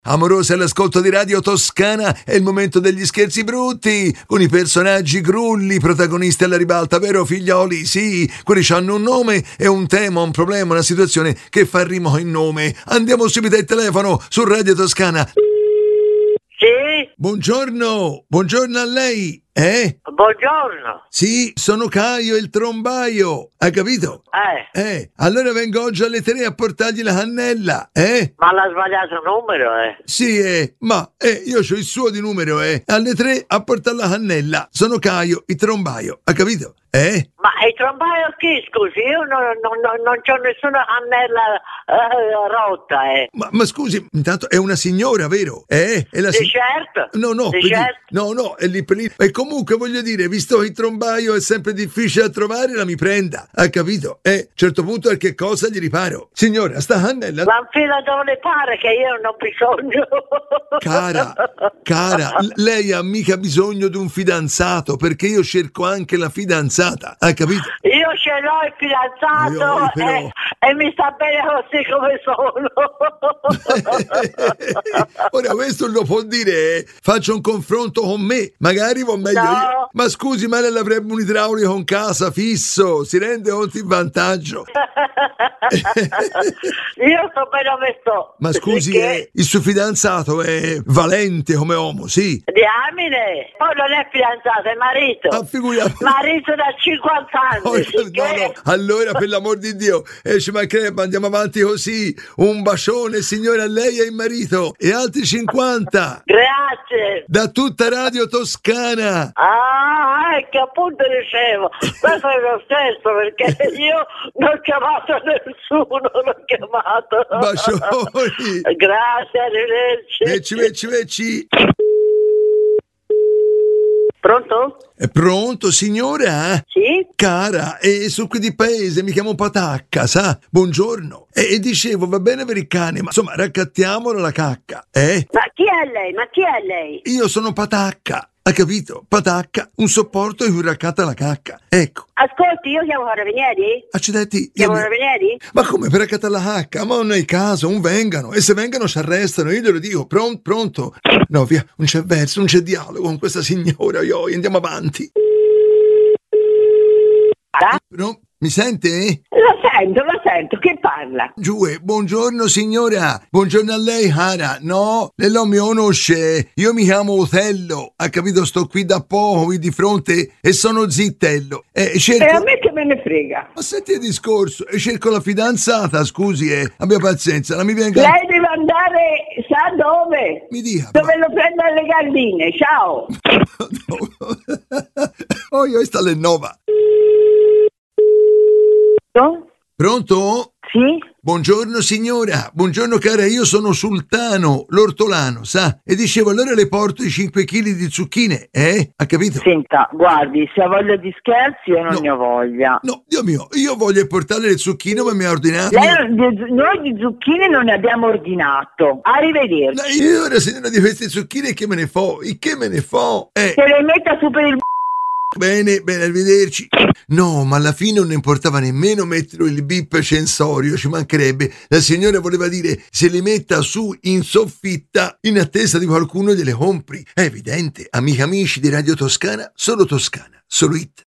Amorosa all'ascolto di Radio Toscana, è il momento degli scherzi brutti, con i personaggi grulli, protagonisti alla ribalta, vero figlioli? Sì, quelli hanno un nome e un tema, un problema, una situazione che fa rimo in nome. Andiamo subito al telefono su Radio Toscana. Sì? Buongiorno a lei. Buongiorno. Sì, sono Caio il trombaio, hai capito? Allora vengo oggi alle 3 a portargli la cannella, Ma l'ha sbagliato il numero, Sì, ma io c'ho il suo di numero, alle 3 a portare la cannella. Sono Caio il trombaio, hai capito? Ma il trombaio chi, scusi? Io non c'ho nessuna cannella rotta, Ma scusi, intanto è una signora, vero? È la Sì, certo. No, è lì per lì. E comunque voglio dire, visto che il trombaio è sempre difficile da trovare, la mi prenda, hai capito? A un certo punto che cosa gli riparo? Signora, sta cannella... Ma infila dove le pare che io non ho bisogno. Cara, lei ha mica bisogno di un fidanzato, perché io cerco anche la fidanzata, hai capito? Io ce l'ho il fidanzato e mi sta bene così come sono. Ora questo lo può dire, faccio un confronto con me, magari va meglio io. Ma scusi, ma lei avrebbe un idraulico in casa fisso, si rende conto in vantaggio. Io sto bene dove sto. Ma scusi, il suo fidanzato è valente come uomo, sì? Diamine, poi non è fidanzato, è marito. Ah, figuriamoci. Marito da 50 anni. No. Allora, per l'amor di Dio, ci mancherebbe, andiamo avanti così. Un bacione, signore, a lei e il marito, e altri 50. Grazie. Da tutta Radio Toscana. Che appunto dicevo, questo è lo stesso, perché io non ho chiamato nessuno, non ho chiamato. Bacioni. Grazie, arrivederci. Vecci. Pronto? È pronto, signora? Sì? Cara, sono qui di paese, mi chiamo Patacca, sa? Buongiorno. E dicevo, va bene per il cane, ma insomma, raccattiamolo la cacca, Ma chi è lei? Io sono Patacca. Ha capito? Patacca, un supporto in cui raccatta la cacca. Ecco. Ascolti, io chiamo Carabinieri? Accidenti. Chiamo Carabinieri? Ma come per raccattare la cacca? Ma non è il caso, non vengano. E se vengano ci arrestano, io glielo dico. Pronto? No, via, non c'è verso, non c'è dialogo con questa signora. Andiamo avanti. No? Mi sente? Lo sento, chi parla? Buongiorno signora, buongiorno a lei cara, no, lei non mi conosce, io mi chiamo Otello, ha capito, sto qui da poco, qui di fronte e sono zittello. Cerco... E a me che me ne frega? Ma senti il discorso, cerco la fidanzata, scusi, abbia pazienza, la mi venga... Lei deve andare, sa dove? Mi dica. Dove lo prendo alle galline, ciao. Io sta le nova. Pronto? Sì? Buongiorno signora, buongiorno cara, io sono Sultano, l'ortolano, sa? E dicevo, allora le porto i 5 kg di zucchine, ha capito? Senta, guardi, se ha voglia di scherzi io non ne ho voglia. No, Dio mio, io voglio portare le zucchine ma mi ha ordinato... Noi di zucchine non ne abbiamo ordinato. Arrivederci. Io ora signora di queste zucchine che me ne fo? Che me ne fo? Se le metta su per il... Bene, arrivederci. No, ma alla fine non ne importava nemmeno mettere il bip censorio, ci mancherebbe. La signora voleva dire se le metta su in soffitta in attesa di qualcuno gliele compri. È evidente, amici di Radio Toscana, solo it.